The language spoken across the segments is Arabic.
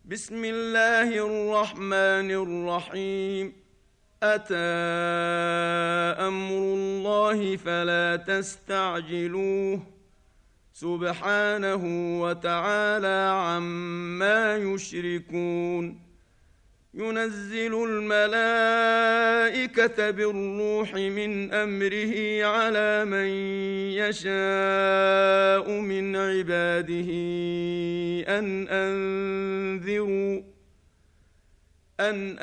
بسم الله الرحمن الرحيم. أتى أمر الله فلا تستعجلوه سبحانه وتعالى عما يشركون. ينزل الملائكة بالروح من أمره على من يشاء من عباده أن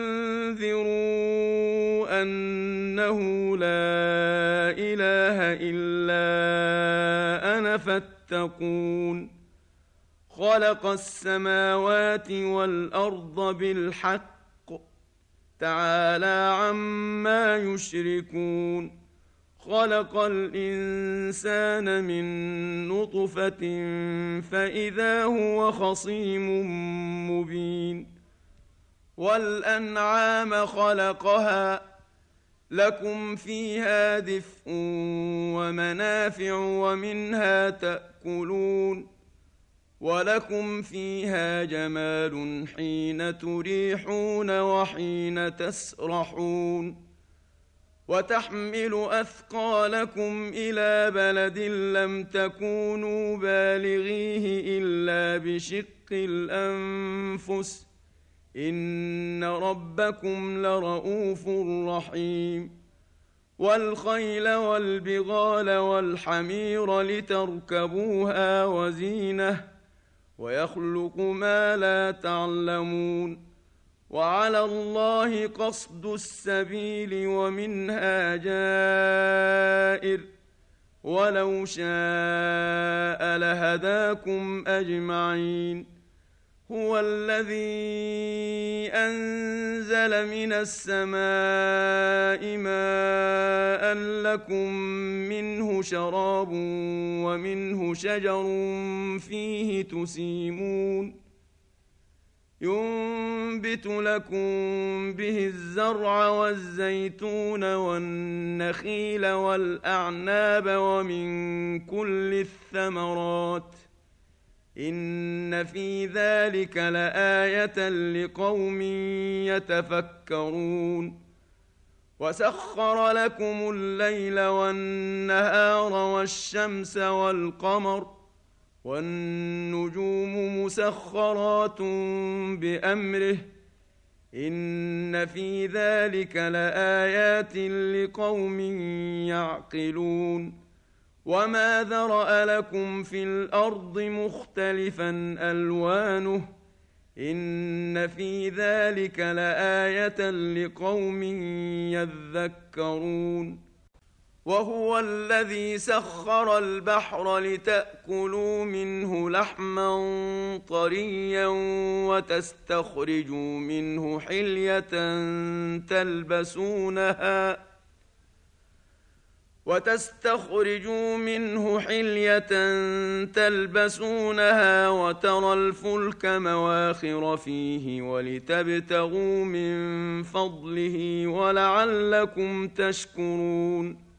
أنذروا أنه لا إله إلا أنا فاتقون. خلق السماوات والأرض بالحق تعالى عما يشركون. خلق الإنسان من نطفة فإذا هو خصيم مبين. والأنعام خلقها لكم فيها دفء ومنافع ومنها تأكلون ولكم فيها جمال حين تريحون وحين تسرحون. وتحمل أثقالكم إلى بلد لم تكونوا بالغيه إلا بشق الأنفس إن ربكم لرؤوف رحيم. والخيل والبغال والحمير لتركبوها وزينة ويخلق ما لا تعلمون. وعلى الله قصد السبيل ومنها جائر ولو شاء لهداكم أجمعين. هو الذي أنزل من السماء ماء لكم منه شراب ومنه شجر فيه تسيمون. ينبت لكم به الزرع والزيتون والنخيل والأعناب ومن كل الثمرات إن في ذلك لآية لقوم يتفكرون. وسخر لكم الليل والنهار والشمس والقمر والنجوم مسخرات بأمره إن في ذلك لآيات لقوم يعقلون. وما ذرأ لكم في الأرض مختلفا ألوانه إن في ذلك لآية لقوم يذكرون. وهو الذي سخر البحر لتأكلوا منه لحما طريا وتستخرجوا منه حلية تلبسونها وترى الفلك مواخر فيه ولتبتغوا من فضله ولعلكم تشكرون.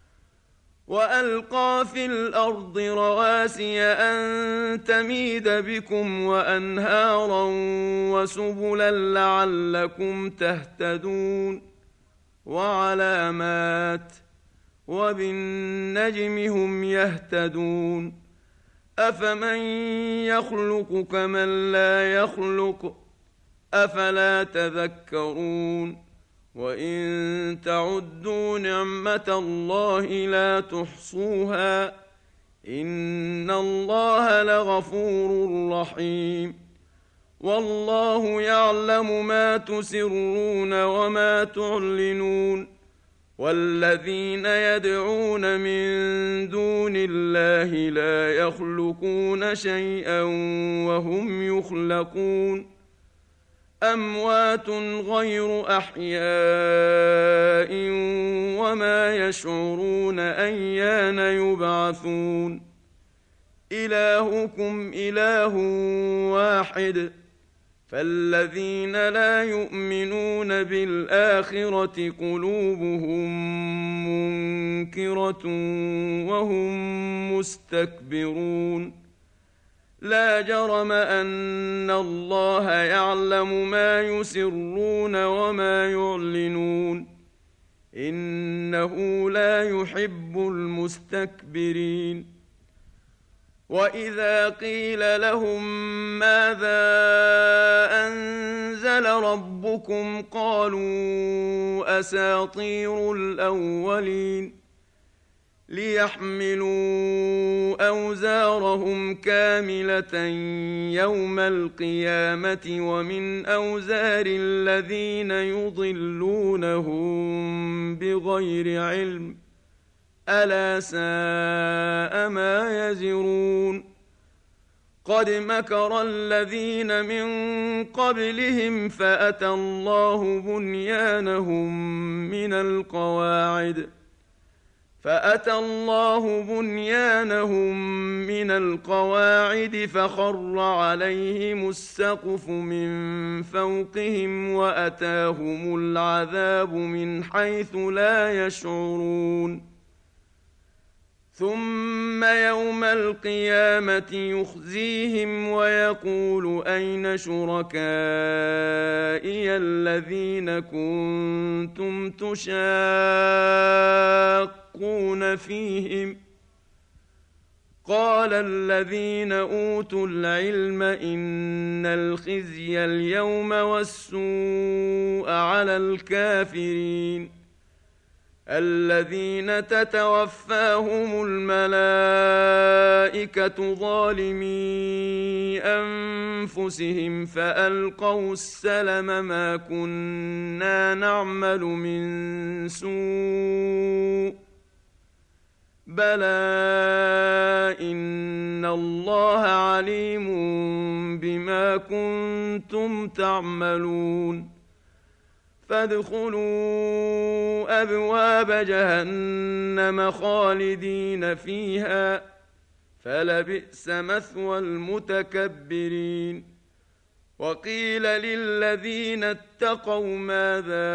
وألقى في الأرض رواسي أن تميد بكم وأنهارا وسبلا لعلكم تهتدون. وعلامات وبالنجم هم يهتدون. أفمن يخلق كمن لا يخلق أفلا تذكرون. وإن تعدوا نعمة الله لا تحصوها إن الله لغفور رحيم. والله يعلم ما تسرون وما تعلنون. والذين يدعون من دون الله لا يخلقون شيئا وهم يخلقون. أموات غير أحياء وما يشعرون أيان يبعثون. إلهكم إله واحد فالذين لا يؤمنون بالآخرة قلوبهم منكرة وهم مستكبرون. لا جرم أن الله يعلم ما يسرون وما يعلنون إنه لا يحب المستكبرين وإذا قيل لهم ماذا أنزل ربكم قالوا أساطير الأولين ليحملوا أوزارهم كاملة يوم القيامة ومن أوزار الذين يضلونهم بغير علم ألا ساء ما يزرون قد مكر الذين من قبلهم فأتى الله بنيانهم من القواعد فخر عليهم السقف من فوقهم وأتاهم العذاب من حيث لا يشعرون ثم يوم القيامة يخزيهم ويقول أين شركائي الذين كنتم تشاقون فيهم قال الذين أوتوا العلم إن الخزي اليوم والسوء على الكافرين الذين تتوفاهم الملائكة ظالمي أنفسهم فألقوا السلم ما كنا نعمل من سوء بلى إن الله عليم بما كنتم تعملون فادخلوا أبواب جهنم خالدين فيها فلبئس مثوى المتكبرين وقيل للذين اتقوا ماذا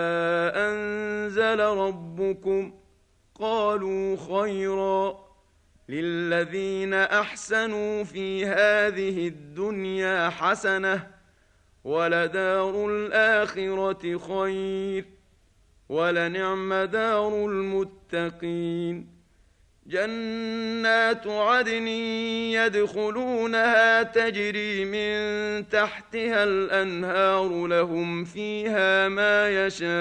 أنزل ربكم قالوا خيرا للذين أحسنوا في هذه الدنيا حسنة ولدار الآخرة خير ولنعم دار المتقين جنات عدن يدخلونها تجري من تحتها الأنهار لهم فيها ما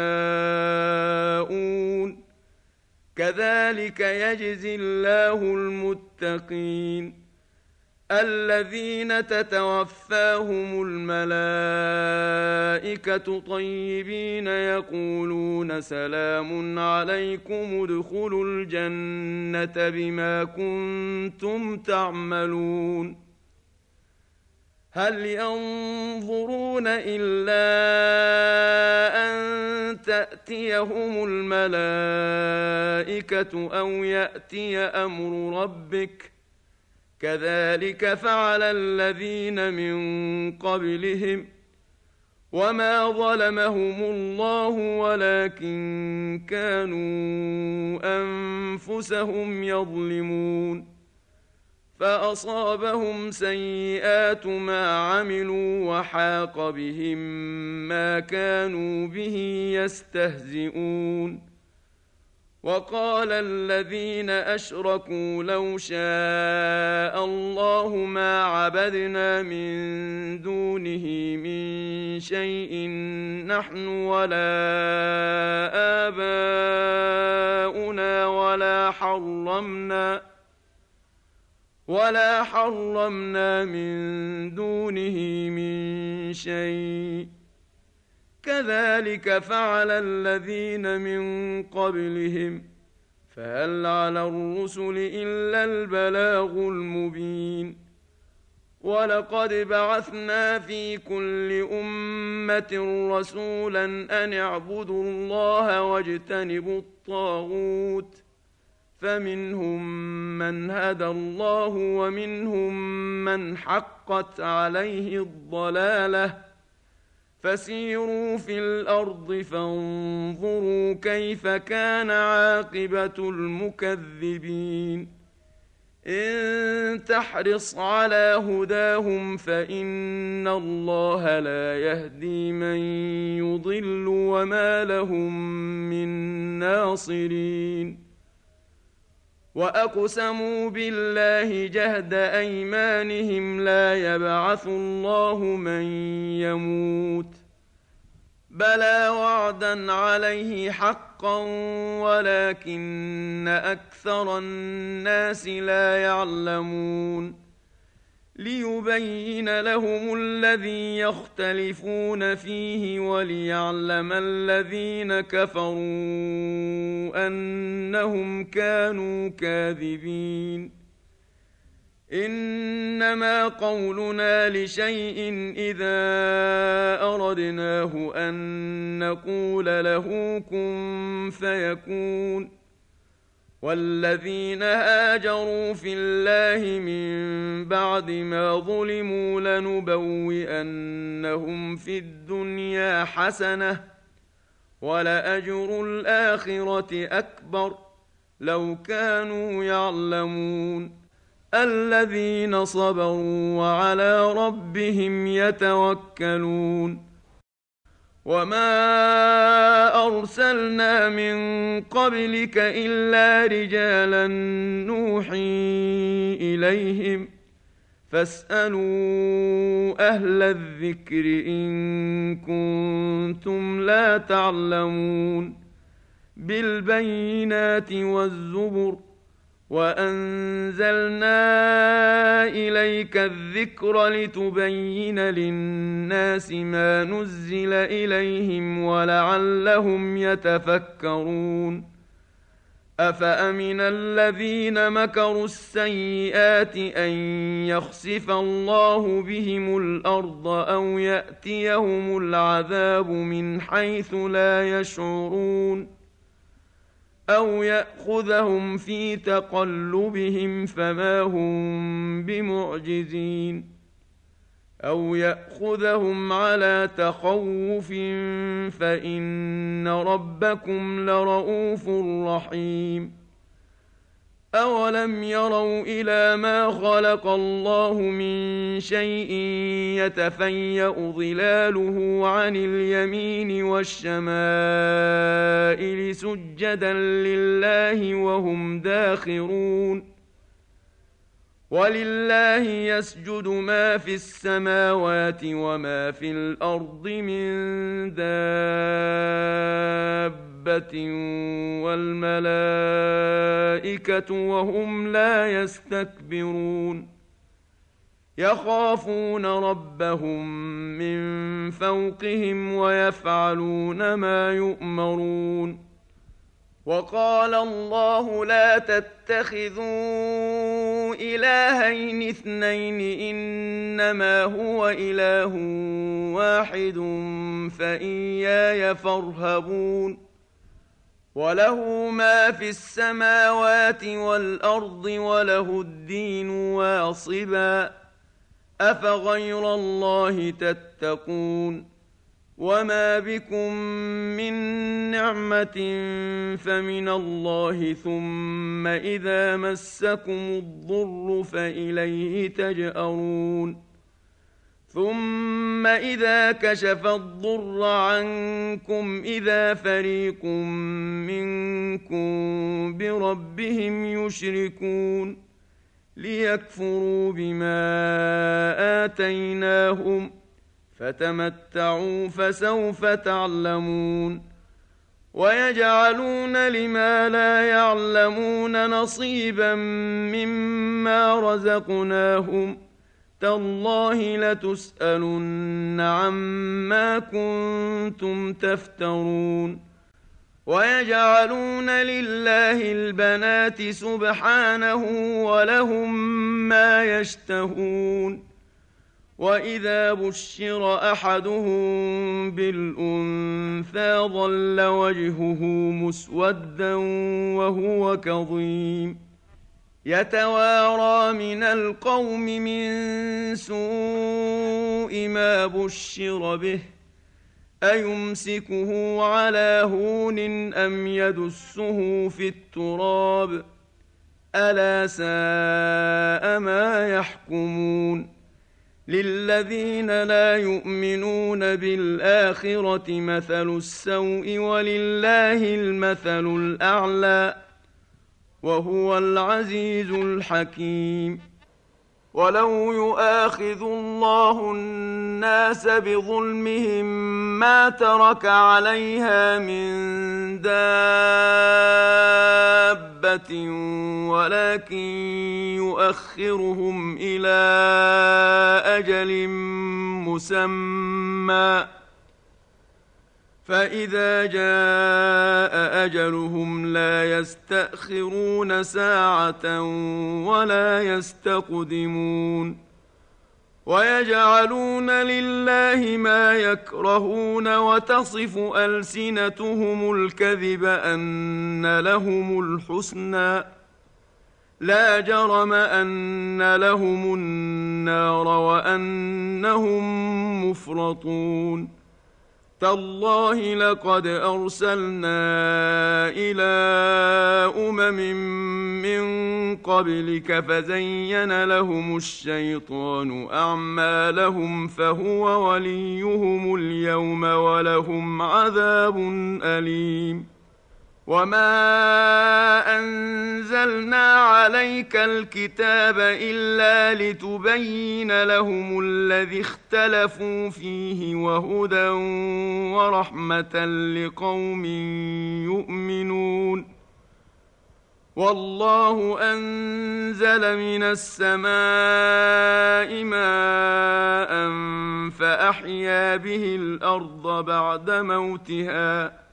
يشاءون كذلك يجزي الله المتقين الذين تتوفاهم الملائكة طيبين يقولون سلام عليكم ادخلوا الجنة بما كنتم تعملون هل ينظرون إلا أن تأتيهم الملائكة أو يأتي أمر ربك كذلك فعل الذين من قبلهم وما ظلمهم الله ولكن كانوا أنفسهم يظلمون فأصابهم سيئات ما عملوا وحاق بهم ما كانوا به يستهزئون وقال الذين أشركوا لو شاء الله ما عبدنا من دونه من شيء نحن ولا آباؤنا ولا حرمنا من دونه من شيء كذلك فعل الذين من قبلهم فهل على الرسل إلا البلاغ المبين ولقد بعثنا في كل أمة رسولا أن اعبدوا الله واجتنبوا الطاغوت فمنهم من هدى الله ومنهم من حقت عليه الضلالة فسيروا في الأرض فانظروا كيف كان عاقبة المكذبين إن تحرص على هداهم فإن الله لا يهدي من يضل وما لهم من ناصرين. وأقسموا بالله جهد أيمانهم لا يبعث الله من يموت بلى وعدا عليه حقا ولكن أكثر الناس لا يعلمون. ليبين لهم الذي يختلفون فيه وليعلم الذين كفروا أنهم كانوا كاذبين. إنما قولنا لشيء إذا أردناه أن نقول له كن فيكون. والذين هاجروا في الله من بعد ما ظلموا لنبوئنهم في الدنيا حسنة ولأجر الآخرة أكبر لو كانوا يعلمون. الذين صبروا وعلى ربهم يتوكلون. وما أرسلنا من قبلك إلا رجالا نوحي إليهم فاسألوا أهل الذكر إن كنتم لا تعلمون. بالبينات والزبر وأنزلنا إليك الذكر لتبين للناس ما نزل إليهم ولعلهم يتفكرون. أفأمن الذين مكروا السيئات أن يخسف الله بهم الأرض أو يأتيهم العذاب من حيث لا يشعرون أو يأخذهم في تقلبهم فما هم بمعجزين أو يأخذهم على تخوف فإن ربكم لرؤوف رحيم. أولم يروا إلى ما خلق الله من شيء يتفيأ ظلاله عن اليمين والشمائل سجدا لله وهم داخرون. ولله يسجد ما في السماوات وما في الأرض من دابة والملائكة وهم لا يستكبرون. يخافون ربهم من فوقهم ويفعلون ما يؤمرون. وقال الله لا تتخذوا إلهين اثنين إنما هو إله واحد فإياي فارهبون. وله ما في السماوات والأرض وله الدين واصبا أفغير الله تتقون. وما بكم من نعمة فمن الله ثم إذا مسكم الضر فإليه تجأرون. ثم إذا كشف الضر عنكم إذا فريق منكم بربهم يشركون ليكفروا بما آتيناهم فتمتعوا فسوف تعلمون. ويجعلون لما لا يعلمون نصيبا مما رزقناهم تالله لتسألن عما كنتم تفترون. ويجعلون لله البنات سبحانه ولهم ما يشتهون. وإذا بشر أحدهم بالأنثى ظل وجهه مسودا وهو كظيم يتوارى من القوم من سوء ما بشر به أيمسكه على هون أم يدسه في التراب ألا ساء ما يحكمون للذين لا يؤمنون بالآخرة مثل السوء ولله المثل الأعلى وهو العزيز الحكيم ولو يؤاخذ الله الناس بظلمهم ما ترك عليها من دابة ولكن يؤخرهم إلى أجل مسمى فإذا جاء أجلهم لا يستأخرون ساعة ولا يستقدمون ويجعلون لله ما يكرهون وتصف ألسنتهم الكذب أن لهم الحسنى لا جرم أن لهم النار وأنهم مفرطون تالله لقد أرسلنا إلى من قبلك فزين لهم الشيطان أعمالهم فهو وليهم اليوم ولهم عذاب أليم وما أنزلنا عليك الكتاب إلا لتبين لهم الذي اختلفوا فيه وهدى ورحمة لقوم يؤمنون والله أنزل من السماء ماء فأحيا به الأرض بعد موتها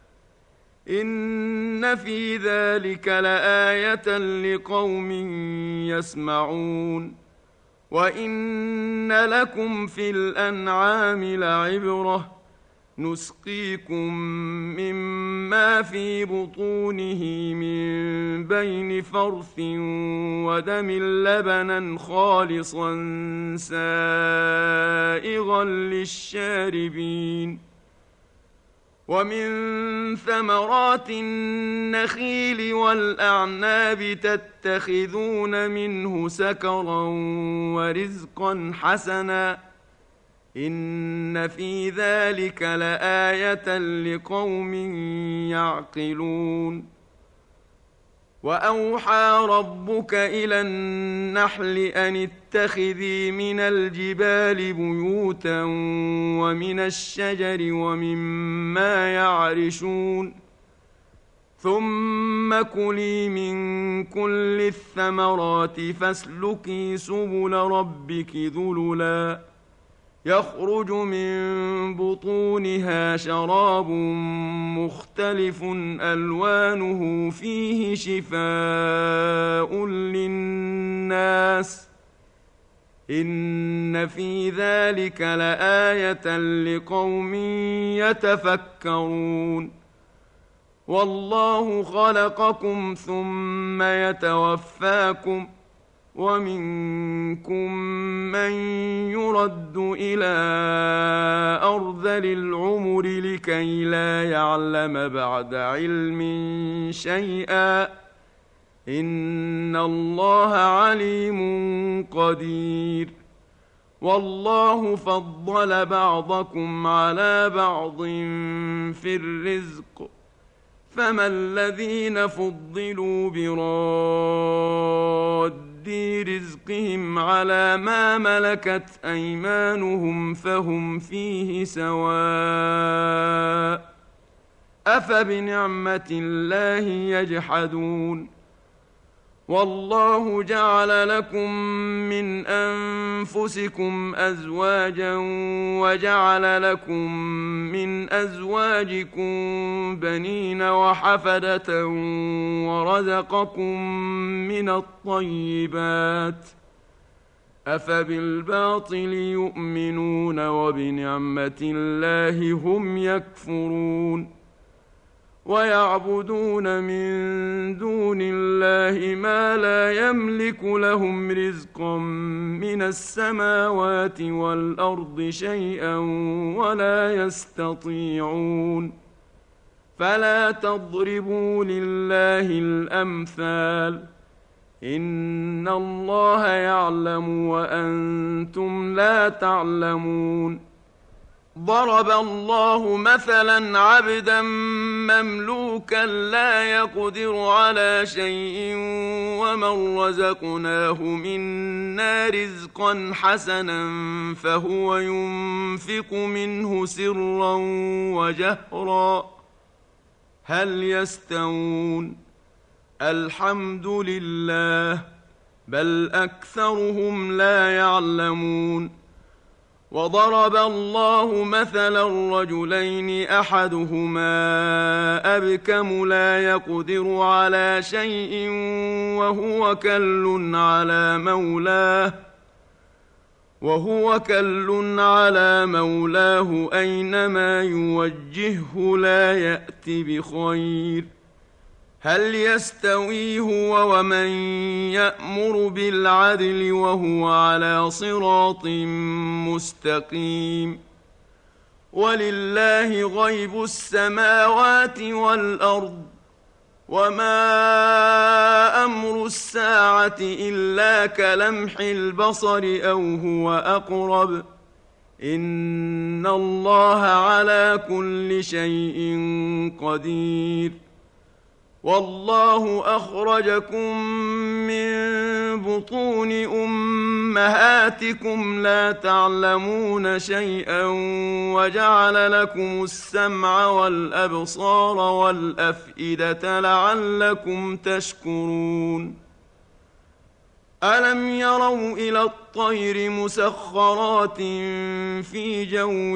إن في ذلك لآية لقوم يسمعون وإن لكم في الأنعام لعبرة نسقيكم مما في بطونه من بين فرث ودم لبنا خالصا سائغا للشاربين ومن ثمرات النخيل والأعناب تتخذون منه سكرا ورزقا حسنا إن في ذلك لآية لقوم يعقلون وأوحى ربك إلى النحل أن اتخذي من الجبال بيوتا ومن الشجر ومما يعرشون ثم كلي من كل الثمرات فاسلكي سبل ربك ذللا يخرج من بطونها شراب مختلف ألوانه فيه شفاء للناس إن في ذلك لآية لقوم يتفكرون والله خلقكم ثم يتوفاكم ومنكم من يرد إلى أرذل العمر لكي لا يعلم بعد علم شيئا إن الله عليم قدير والله فضل بعضكم على بعض في الرزق فما الذين فضلوا براد رزقهم على ما ملكت أيمانهم فهم فيه سواء أفبنعمة الله يجحدون والله جعل لكم من أنفسكم أزواجا وجعل لكم من أزواجكم بنين وحفدة ورزقكم من الطيبات أفبالباطل يؤمنون وبنعمة الله هم يكفرون ويعبدون من دون الله ما لا يملك لهم رزقا من السماوات والأرض شيئا ولا يستطيعون فلا تضربوا لله الأمثال إن الله يعلم وأنتم لا تعلمون. ضرب الله مثلا عبدا مملوكا لا يقدر على شيء ومن رزقناه منا رزقا حسنا فهو ينفق منه سرا وجهرا هل يستوون؟ الحمد لله بل أكثرهم لا يعلمون. وضرب الله مثلا رجلين أحدهما أبكم لا يقدر على شيء وهو كل على مولاه أينما يوجهه لا يأت بخير هل يستوي هو ومن يأمر بالعدل وهو على صراط مستقيم. ولله غيب السماوات والأرض وما أمر الساعة إلا كلمح البصر أو هو أقرب إن الله على كل شيء قدير. والله أخرجكم من بطون أمهاتكم لا تعلمون شيئا وجعل لكم السمع والأبصار والأفئدة لعلكم تشكرون. ألم يروا إلى الطير مسخرات في جو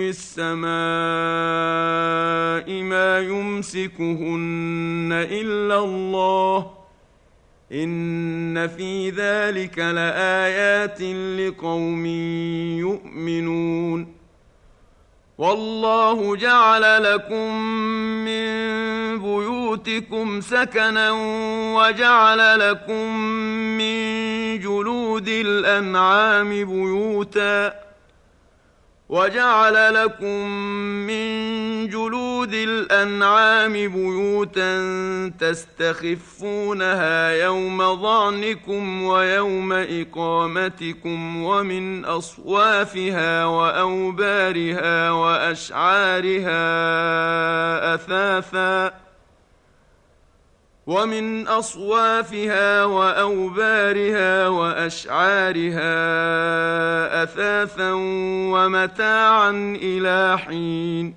السماء ما يمسكهن إلا الله إن في ذلك لآيات لقوم يؤمنون. والله جعل لكم من بيوتكم سكنا وجعل لكم من جلود الأنعام بيوتا تستخفونها يوم ظعنكم ويوم إقامتكم ومن أصوافها وأوبارها وأشعارها أثاثا ومتاعا إلى حين.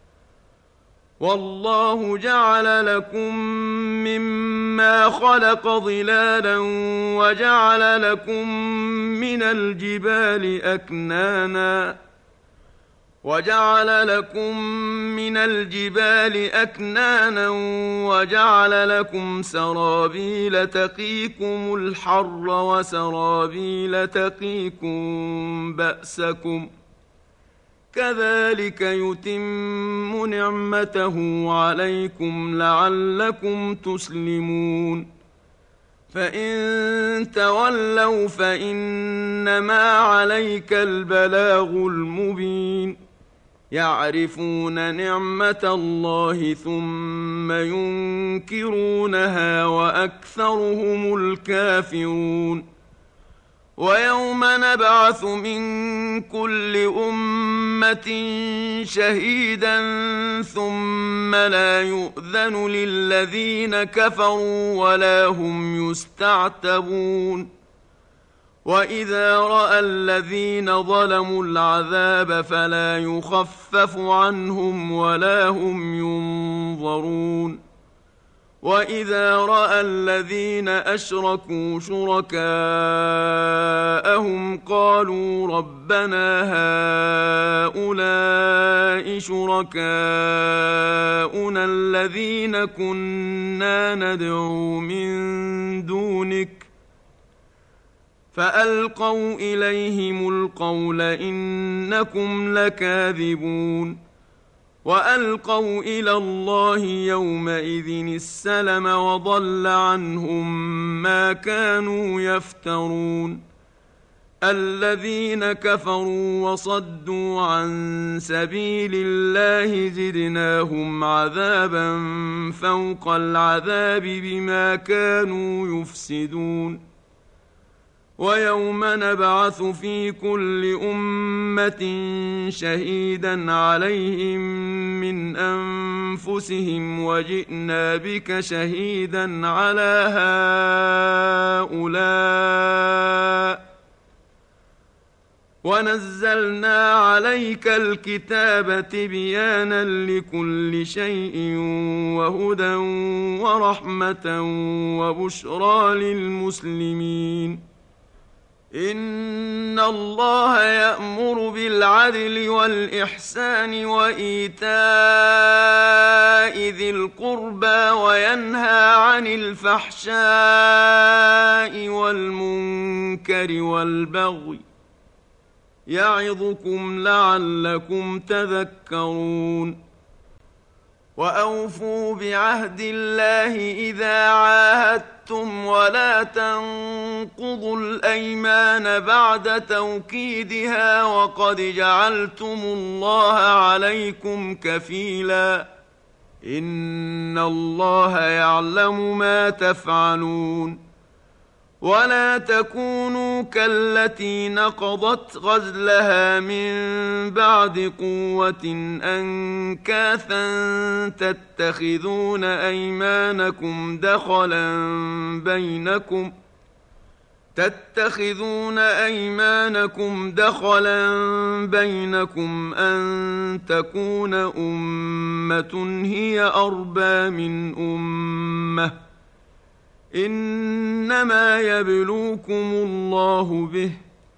والله جعل لكم مما خلق ظلالا وجعل لكم من الجبال أكنانا وجعل لكم سرابيل تقيكم الحر وسرابيل تقيكم بأسكم كذلك يتم نعمته عليكم لعلكم تسلمون. فإن تولوا فإنما عليك البلاغ المبين. يعرفون نعمة الله ثم ينكرونها وأكثرهم الكافرون. ويوم نبعث من كل أمة شهيدا ثم لا يؤذن للذين كفروا ولا هم يستعتبون. وإذا رأى الذين ظلموا العذاب فلا يخفف عنهم ولا هم ينظرون. وإذا رأى الذين أشركوا شركاءهم قالوا ربنا هؤلاء شركاؤنا الذين كنا ندعو من دونك فألقوا إليهم القول إنكم لكاذبون. وألقوا إلى الله يومئذ السلم وضل عنهم ما كانوا يفترون. الذين كفروا وصدوا عن سبيل الله زدناهم عذابا فوق العذاب بما كانوا يفسدون. ويوم نبعث في كل أمة شهيدا عليهم من أنفسهم وجئنا بك شهيدا على هؤلاء ونزلنا عليك الكتاب تبيانا لكل شيء وهدى ورحمة وبشرى للمسلمين. إن الله يأمر بالعدل والإحسان وإيتاء ذي القربى وينهى عن الفحشاء والمنكر والبغي يعظكم لعلكم تذكرون. وأوفوا بعهد الله إذا عاهدتم ولا تنقضوا الأيمان بعد توكيدها وقد جعلتم الله عليكم كفيلا إن الله يعلم ما تفعلون. ولا تكونوا كالتي نقضت غزلها من بعد قوة أنكاثا تتخذون أيمانكم دخلا بينكم أن تكون أمة هي أربى من أمة إنما يبلوكم الله به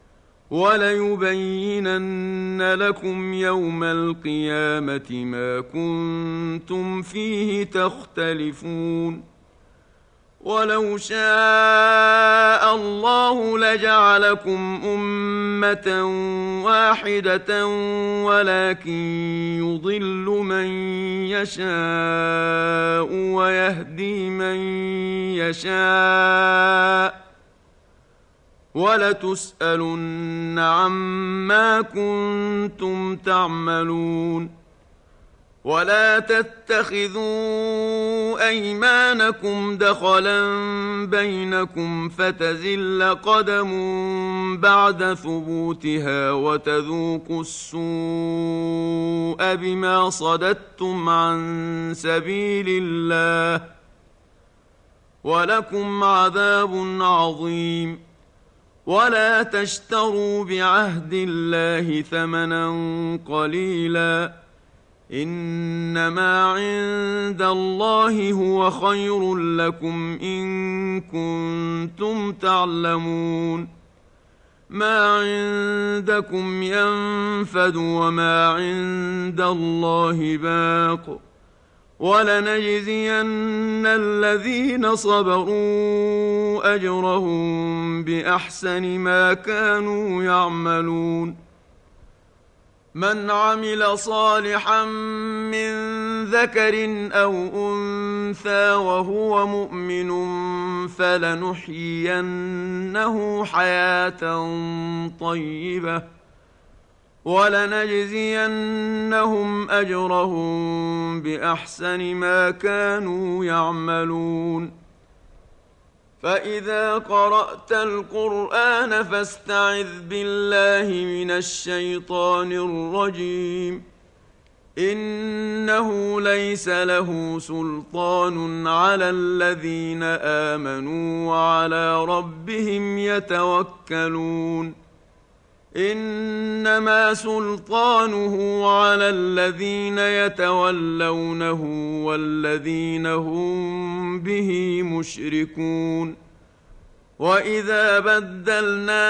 وليبينن لكم يوم القيامة ما كنتم فيه تختلفون. ولو شاء الله لجعلكم أمة واحدة ولكن يضل من يشاء ويهدي من يشاء ولتسألن عما كنتم تعملون. ولا تتخذوا أيمانكم دخلا بينكم فتزل قدم بعد ثبوتها وتذوقوا السوء بما صددتم عن سبيل الله ولكم عذاب عظيم. ولا تشتروا بعهد الله ثمنا قليلا إنما عند الله هو خير لكم إن كنتم تعلمون. ما عندكم ينفد وما عند الله باق ولنجزين الذين صبروا أجرهم بأحسن ما كانوا يعملون. من عمل صالحا من ذكر أو أنثى وهو مؤمن فلنحيينه حياة طيبة ولنجزينهم أجرهم بأحسن ما كانوا يعملون. فإذا قرأت القرآن فاستعذ بالله من الشيطان الرجيم إنه ليس له سلطان على الذين آمنوا وعلى ربهم يتوكلون. إنما سلطانه على الذين يتولونه والذين هم به مشركون. وإذا بدلنا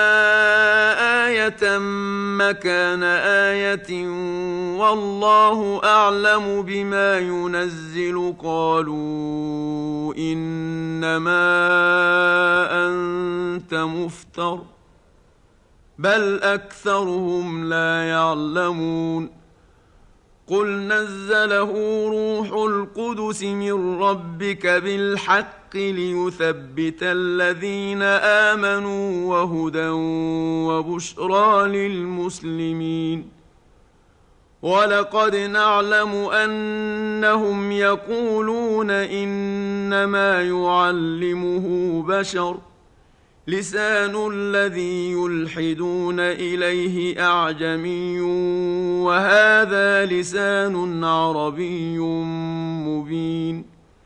آية مكان آية والله أعلم بما ينزل قالوا إنما أنت مفتر بل أكثرهم لا يعلمون. قل نزله روح القدس من ربك بالحق ليثبت الذين آمنوا وهدى وبشرى للمسلمين. ولقد نعلم أنهم يقولون إنما يعلمه بشر لسان الذي يلحدون إليه أعجمي وهذا لسان عربي مبين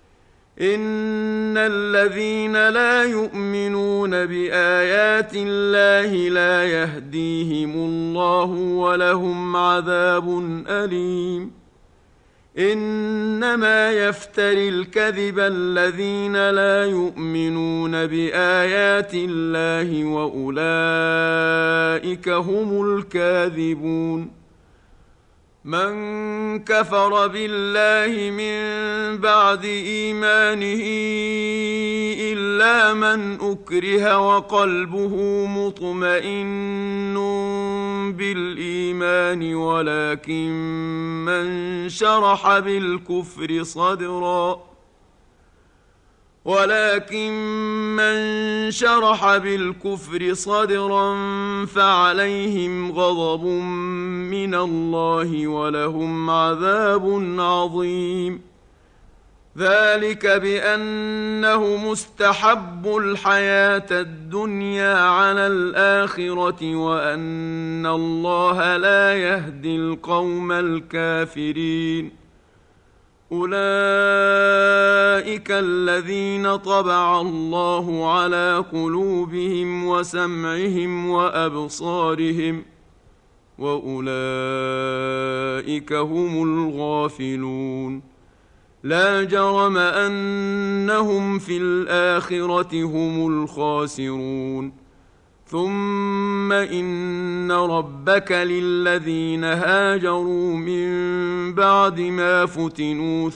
إن الذين لا يؤمنون بآيات الله لا يهديهم الله ولهم عذاب أليم إنما يفتري الكذب الذين لا يؤمنون بآيات الله وأولئك هم الكاذبون من كفر بالله من بعد إيمانه إلا من أكره وقلبه مطمئن بالإيمان ولكن من شرح بالكفر صدرا فعليهم غضب من الله ولهم عذاب عظيم ذلك بأنه مستحب الحياة الدنيا على الآخرة وأن الله لا يهدي القوم الكافرين أولئك الذين طبع الله على قلوبهم وسمعهم وأبصارهم وأولئك هم الغافلون لا جرم أنهم في الآخرة هم الخاسرون ثم إن ربك للذين هاجروا من بعد ما فتنوا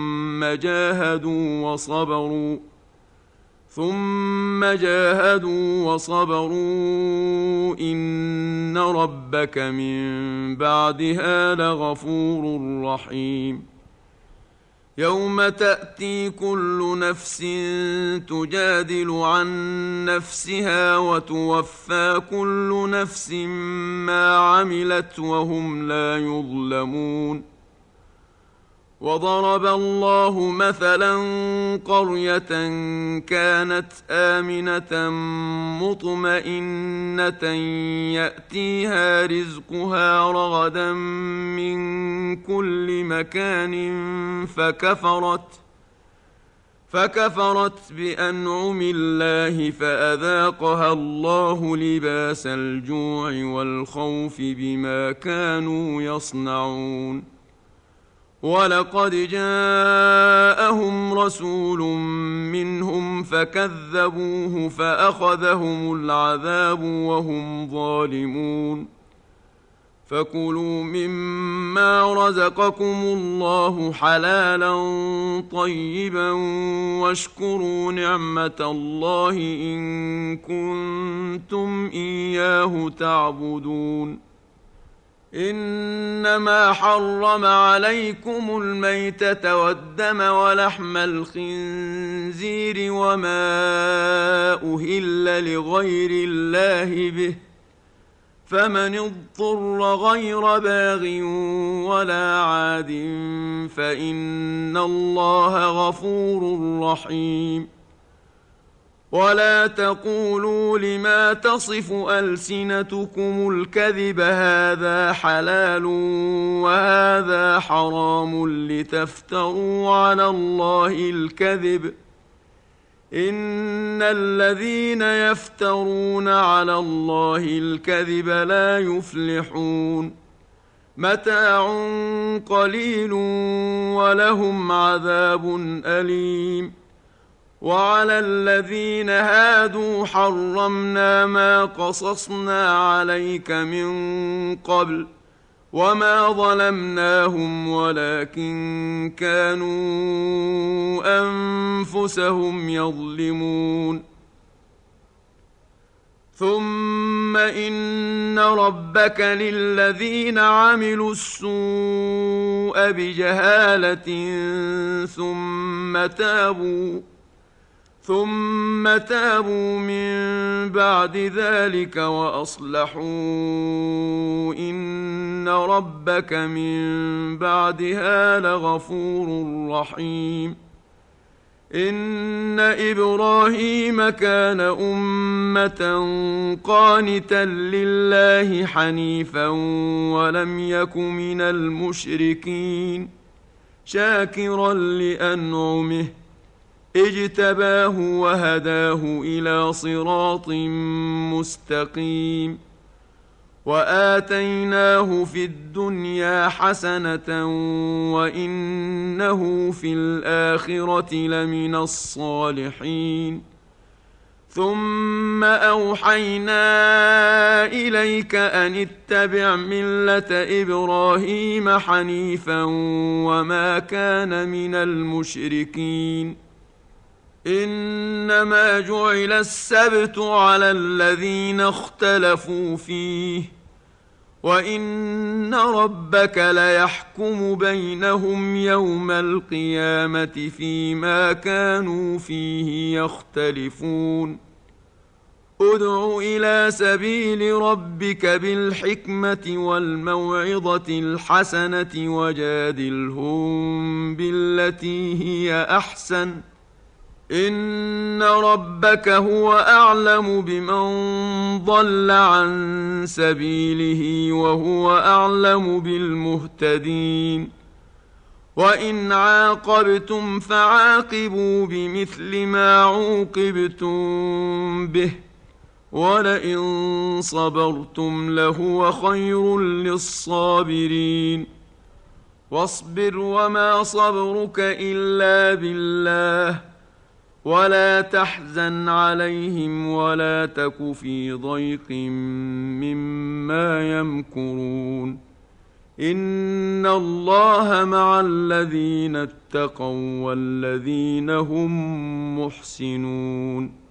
ثم جاهدوا وصبروا إن ربك من بعدها لغفور رحيم يوم تأتي كل نفس تجادل عن نفسها وتوفى كل نفس ما عملت وهم لا يظلمون وضرب الله مثلا قرية كانت آمنة مطمئنة يأتيها رزقها رغدا من كل مكان فكفرت بأنعم الله فأذاقها الله لباس الجوع والخوف بما كانوا يصنعون ولقد جاءهم رسول منهم فكذبوه فأخذهم العذاب وهم ظالمون فكلوا مما رزقكم الله حلالا طيبا واشكروا نعمة الله إن كنتم إياه تعبدون إنما حرم عليكم الميتة والدم ولحم الخنزير وما أهل لغير الله به فمن اضطر غير باغ ولا عاد فإن الله غفور رحيم ولا تقولوا لما تصف ألسنتكم الكذب هذا حلال وهذا حرام لتفتروا على الله الكذب إن الذين يفترون على الله الكذب لا يفلحون متاع قليل ولهم عذاب أليم وعلى الذين هادوا حرمنا ما قصصنا عليك من قبل وما ظلمناهم ولكن كانوا أنفسهم يظلمون ثم إن ربك للذين عملوا السوء بجهالة ثم تابوا من بعد ذلك وأصلحوا إن ربك من بعدها لغفور رحيم إن إبراهيم كان أمة قانتا لله حنيفا ولم يك من المشركين شاكرا لأنعمه اجتباه وهداه إلى صراط مستقيم وآتيناه في الدنيا حسنة وإنه في الآخرة لمن الصالحين ثم أوحينا إليك أن اتبع ملة إبراهيم حنيفا وما كان من المشركين إنما جعل السبت على الذين اختلفوا فيه وإن ربك ليحكم بينهم يوم القيامة فيما كانوا فيه يختلفون ادع إلى سبيل ربك بالحكمة والموعظة الحسنة وجادلهم بالتي هي أحسن إن ربك هو أعلم بمن ضل عن سبيله وهو أعلم بالمهتدين وإن عاقبتم فعاقبوا بمثل ما عوقبتم به ولئن صبرتم لهو خير للصابرين واصبر وما صبرك إلا بالله ولا تحزن عليهم ولا تك في ضيق مما يمكرون إن الله مع الذين اتقوا والذين هم محسنون